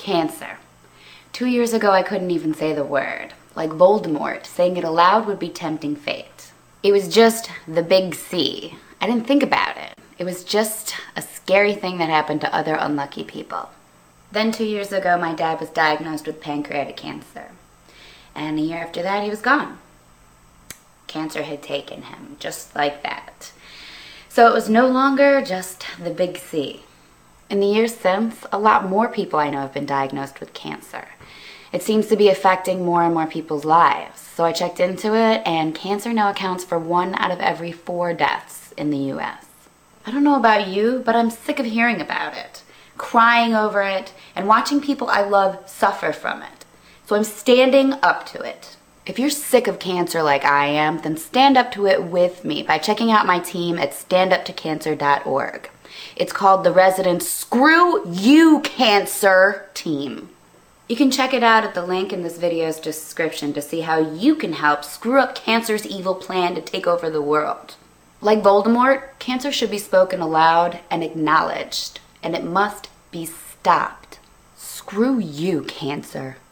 Cancer. 2 years ago, I couldn't even say the word. Like Voldemort, saying it aloud would be tempting fate. It was just the big C. I didn't think about it. It was just a scary thing that happened to other unlucky people. Then 2 years ago, my dad was diagnosed with pancreatic cancer. And a year after that, he was gone. Cancer had taken him, just like that. So it was no longer just the big C. In the years since, a lot more people I know have been diagnosed with cancer. It seems to be affecting more and more people's lives. So I checked into it, and cancer now accounts for 1 out of every 4 deaths in the US. I don't know about you, but I'm sick of hearing about it, crying over it, and watching people I love suffer from it. So I'm standing up to it. If you're sick of cancer like I am, then stand up to it with me by checking out my team at standuptocancer.org. It's called the Resident Screw You Cancer Team. You can check it out at the link in this video's description to see how you can help screw up cancer's evil plan to take over the world. Like Voldemort, cancer should be spoken aloud and acknowledged, and it must be stopped. Screw you, cancer.